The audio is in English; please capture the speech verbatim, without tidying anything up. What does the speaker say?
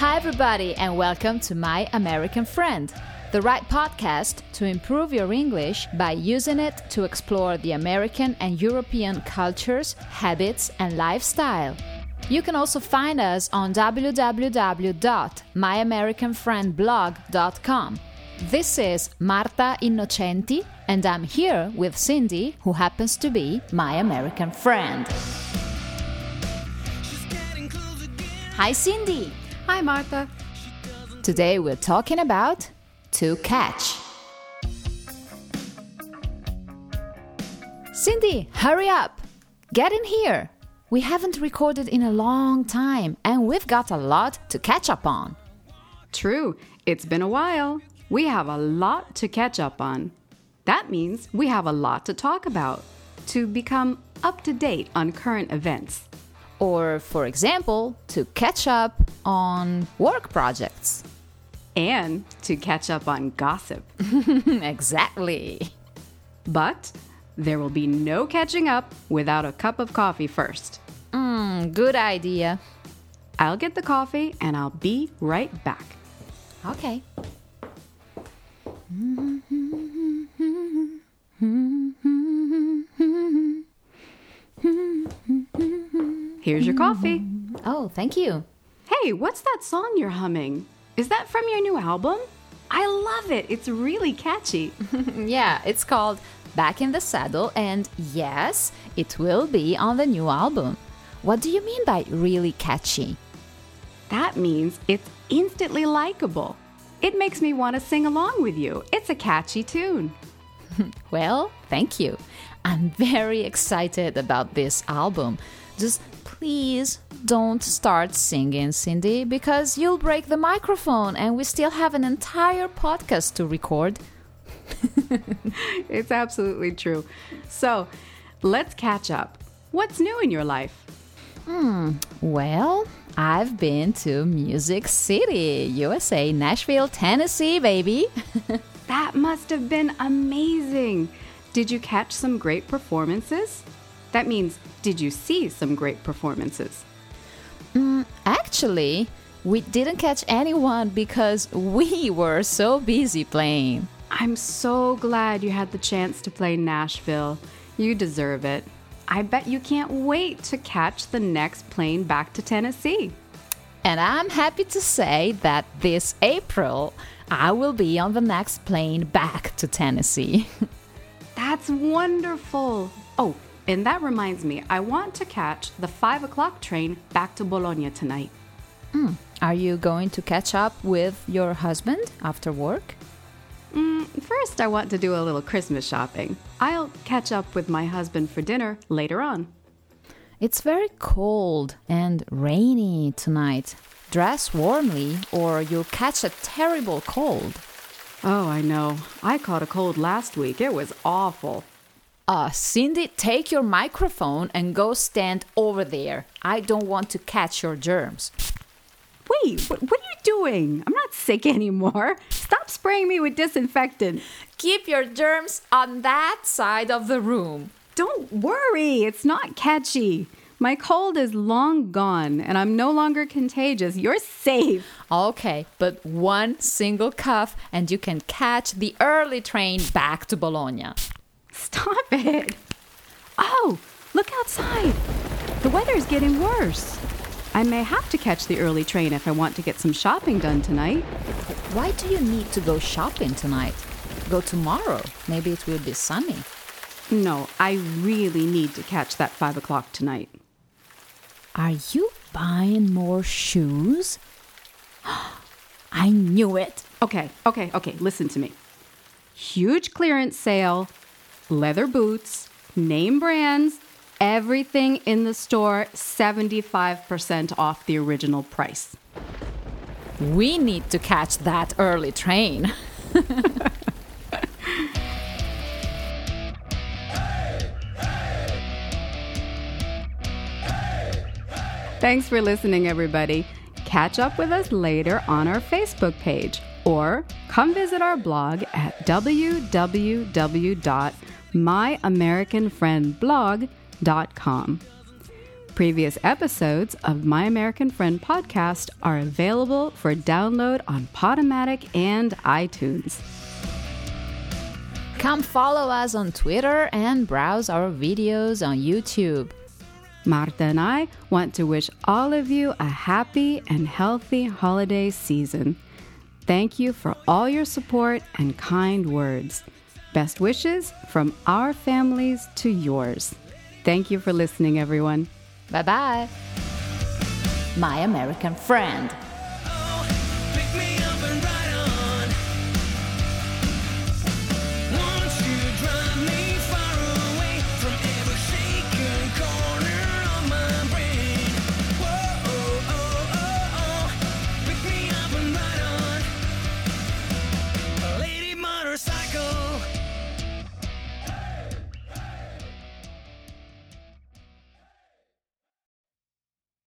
Hi everybody and welcome to My American Friend, the right podcast to improve your English by using it to explore the American and European cultures, habits, and lifestyle. You can also find us on w w w dot my american friend blog dot com. This is Marta Innocenti, and I'm here with Cindy, who happens to be my American friend. Hi, Cindy. Hi, Martha. Today we're talking about to catch. Cindy, hurry up. Get in here. We haven't recorded in a long time, and we've got a lot to catch up on. True. It's been a while. We have a lot to catch up on. That means we have a lot to talk about, to become up to date on current events. Or, for example, to catch up on work projects. And to catch up on gossip. Exactly. But there will be no catching up without a cup of coffee first. Mmm, good idea. I'll get the coffee and I'll be right back. Okay. Here's your coffee. Oh, thank you. Hey, what's that song you're humming? Is that from your new album? I love it. It's really catchy. Yeah, it's called Back in the Saddle, and yes, it will be on the new album. What do you mean by really catchy? That means it's instantly likable. It makes me want to sing along with you. It's a catchy tune. Well, thank you. I'm very excited about this album. Just please don't start singing, Cindy, because you'll break the microphone and we still have an entire podcast to record. It's absolutely true. So, let's catch up. What's new in your life? Hmm, well, I've been to Music City, U S A, Nashville, Tennessee, baby. That must have been amazing. Did you catch some great performances? That means, did you see some great performances? Mm, actually, we didn't catch anyone because we were so busy playing. I'm so glad you had the chance to play Nashville. You deserve it. I bet you can't wait to catch the next plane back to Tennessee. And I'm happy to say that this April, I will be on the next plane back to Tennessee. That's wonderful. Oh, and that reminds me, I want to catch the five o'clock train back to Bologna tonight. Mm. Are you going to catch up with your husband after work? Mm, first, I want to do a little Christmas shopping. I'll catch up with my husband for dinner later on. It's very cold and rainy tonight. Dress warmly or you'll catch a terrible cold. Oh, I know. I caught a cold last week. It was awful. Uh, Cindy, take your microphone and go stand over there. I don't want to catch your germs. Wait, what, what are you doing? I'm not sick anymore. Stop spraying me with disinfectant. Keep your germs on that side of the room. Don't worry, it's not catchy. My cold is long gone and I'm no longer contagious. You're safe. Okay, but one single cough and you can catch the early train back to Bologna. Stop it. Oh, look outside. The weather's getting worse. I may have to catch the early train if I want to get some shopping done tonight. Why do you need to go shopping tonight? Go tomorrow. Maybe it will be sunny. No, I really need to catch that five o'clock tonight. Are you buying more shoes? I knew it. Okay, okay, okay, listen to me. Huge clearance sale, leather boots, name brands, everything in the store seventy-five percent off the original price. We need to catch that early train. Thanks for listening, everybody. Catch up with us later on our Facebook page or come visit our blog at w w w dot my american friend blog dot com. Previous episodes of My American Friend podcast are available for download on Podomatic and iTunes. Come follow us on Twitter and browse our videos on YouTube. Marta and I want to wish all of you a happy and healthy holiday season. Thank you for all your support and kind words. Best wishes from our families to yours. Thank you for listening, everyone. Bye-bye. My American Friend. Oh, pick me up and ride on.